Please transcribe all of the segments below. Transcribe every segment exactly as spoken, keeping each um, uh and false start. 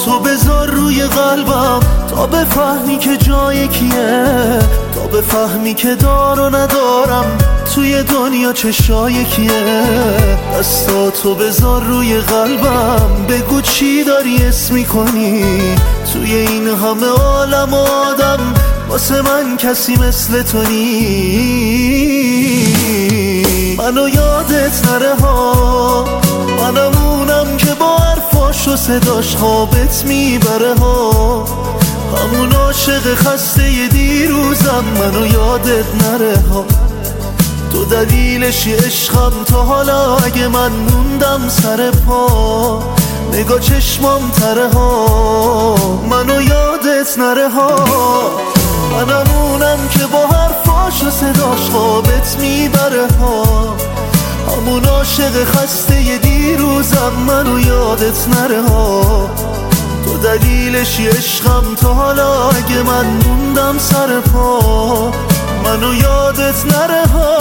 تو بذار روی قلبم تا بفهمی که جای کیه، تا بفهمی که دار و ندارم توی دنیا چشای کیه. دستاتو بذار روی قلبم، بگو چی داری اسم کنی توی این همه عالم و آدم، واسه من کسی مثل تو نی. منو یادت نره ها، منمونم که با حرفاش و صداش خوابت میبره ها، همون عاشق خسته دیروزم. منو یادت نره ها، تو دلیلشی عشقم تا حالا، اگه من موندم سر پا نگاه چشمام تره ها. منو یادت نره ها، منمونم که با حرفاش و صداش خوابت میبره ها، همون عاشق خسته دیروزم. منو یادت نره ها، تو دلیلشی عشقم تا حالا، اگه من موندم سر پا منو یادت نره ها.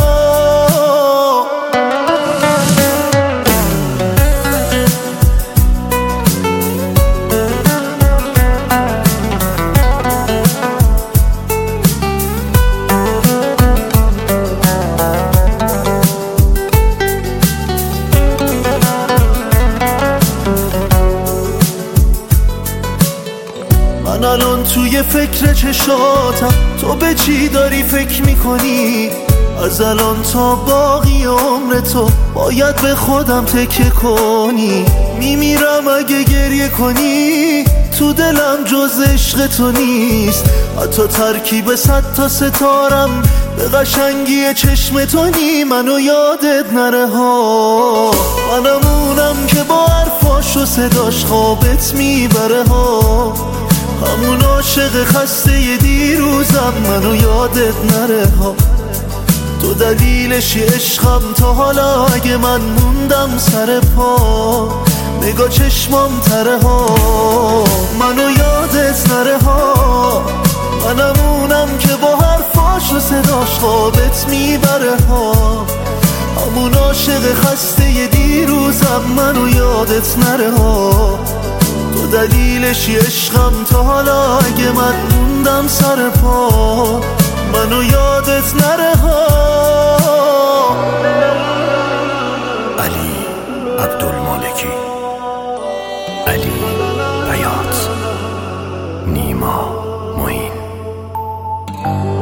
من الان توی فکر چشاتم، تو به چی داری فکر میکنی؟ از الان تا باقی عمر تو باید به خودم تکیه کنی. میمیرم اگه گریه کنی، تو دلم جز عشق تو نیست، حتی ترکیب صد تا ستارم به قشنگی چشم تو نی. منو یادت نره ها، منمونم که با حرفاش و صداش خوابت میبره ها، همون عاشق خسته دیروزم. منو یادت نره ها، تو دلیلشی عشقم تا حالا، اگه من موندم سر پا نگاه چشمام تره ها. منو یادت نره ها، منمونم که با حرفاش و صداش خوابت میبره ها، همون عاشق خسته دیروزم. منو یادت نره ها، تو دلیلشی عشقم تا حالا، اگه من موندم سر پا منو یادت نره ها. علی عبدالمالکی، علی بیات، نیما معین.